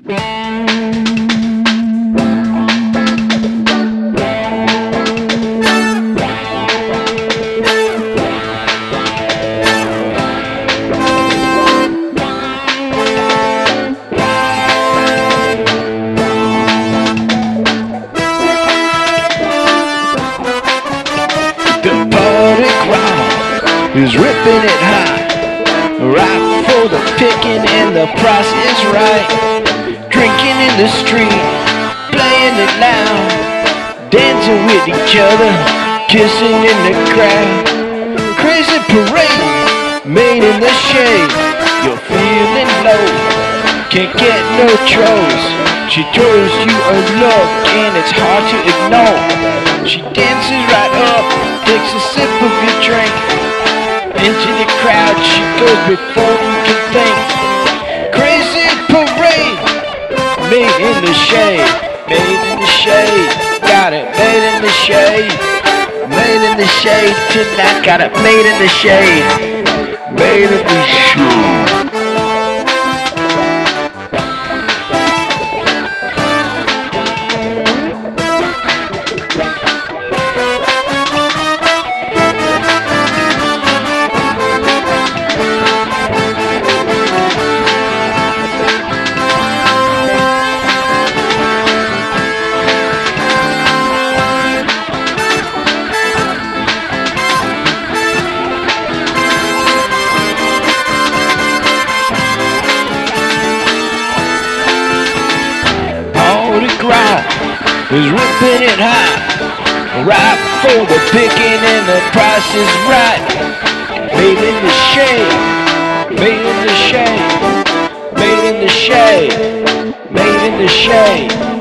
Who's ripping it high, right for the picking, and the price is right. Drinking in the street, playing it loud, dancing with each other, kissing in the crowd. Crazy parade, made in the shade. You're feeling low, can't get no trolls. She throws you a look and it's hard to ignore. She dances right up, takes a sip of your drink. Into the crowd she goes before you can think. Crazy parade, made in the shade, made in the shade. Got it made in the shade, made in the shade tonight. Got it made in the shade, made in the shade. Who's ripping it high, right for the picking, and the price is right. Made in the shade, made in the shade, made in the shade, made in the shade.